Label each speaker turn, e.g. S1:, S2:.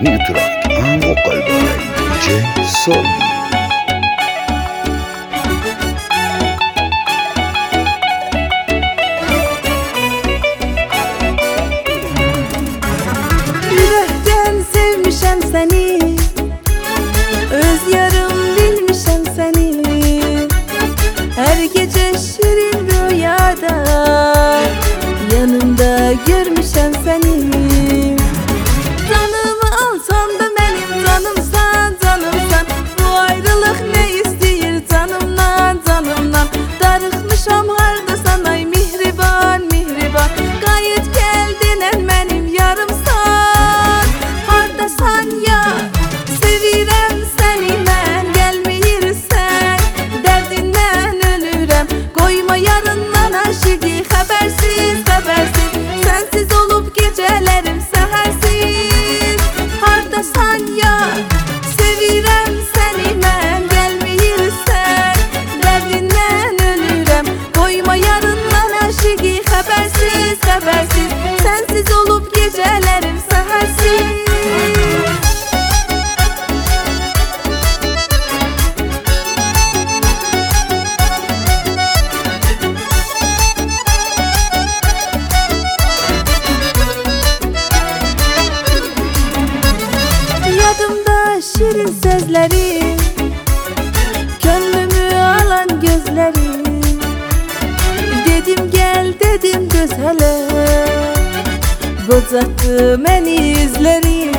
S1: Nitrat en vokal by DJ Solly.
S2: Yürekten sevmişem seni, öz yarım bilmişem seni. Her gece şirin rüyada yanımda görmüşem seni. Canımı alsan da benim canımsan, canımsan. Bu ayrılık ne istiyor canımdan, canımdan. Darıxmışam hardasan ay mihriban, mihriban. Qayıt geldin benim yarımsan. Hardasan ya, sevirəm səni mən. Gəlməyirsən, dərdindən ölürəm. Qoyma yarından aşıqı, xəbərsiz, xəbərsiz. Sənsiz olub gecələrim səhərsiz. Hardasan ya, sevirəm səni mən. Gəlməyirsən, dərdindən ölürəm. Qoyma yarından aşıqı, xəbərsiz, xəbərsiz. Sənsiz olub gecələrim səhərsiz. Yadımda şirin sözleri, gönlümü alan gözleri. Dedim gel dedim göz hele, bozattı beni izleri.